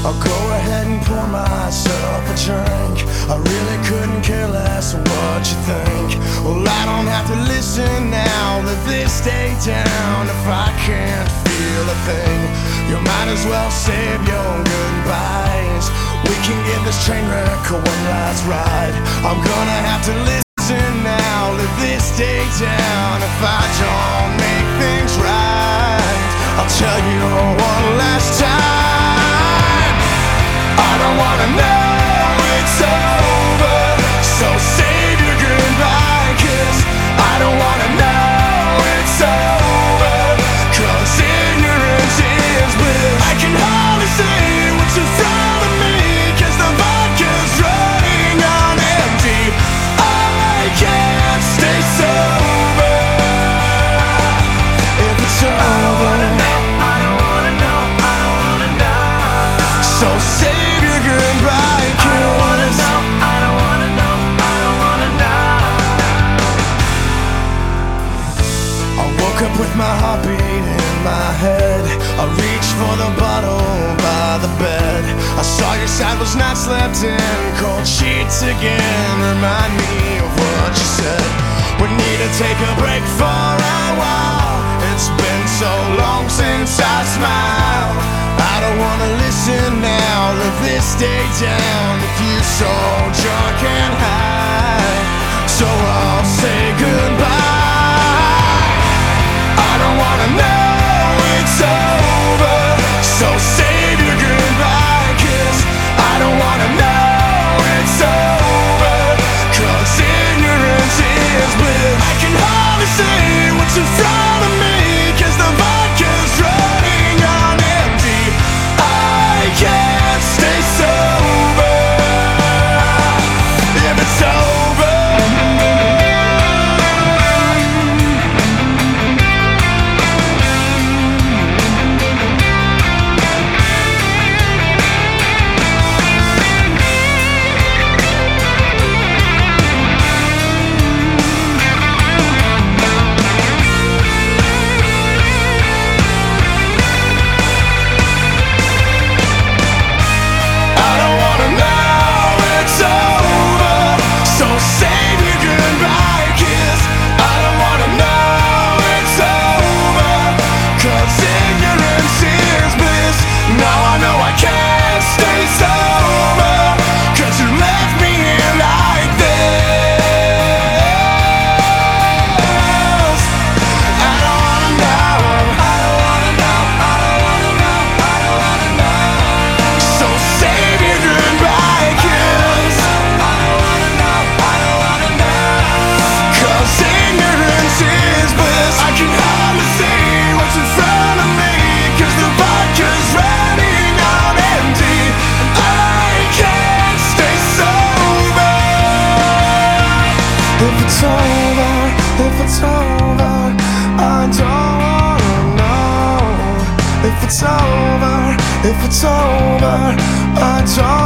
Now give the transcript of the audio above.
I'll go ahead and pour myself a drink. I really couldn't care less what you think. Well, I don't have to listen now. Let this stay down if I can't feel a thing. You might as well save your goodbyes. We can give this train wreck a one last ride. I'm gonna have to listen now. Let this stay down if I don't make things right. I'll tell you one last time. I don't wanna know it's over, so save your goodbye kiss. I don't wanna know it's over, 'cause ignorance is bliss. I can hardly see what's in front of me, 'cause the vodka's running on empty. I can't stay sober if it's over. I don't wanna know, I don't wanna know. So save your goodbye kiss. I don't wanna know, I don't wanna know, I don't wanna know. I woke up with my heartbeat in my head. I reached for the bottle by the bed. I saw your side was not slept in. Cold sheets again remind me of what you said. We need to take a break for a while. It's been so long since I smiled. I don't wanna listen now. Let this stay down with you so drunk and high. So I'll say goodbye. I don't wanna know it's over, so save your goodbye kiss. I don't wanna know it's over, 'cause ignorance is bliss. I can hardly see what's in front of me, 'cause the vodka's running on empty. I can't stay sober if it's over. If it's over, if it's over, I don't wanna know. If it's over, I don't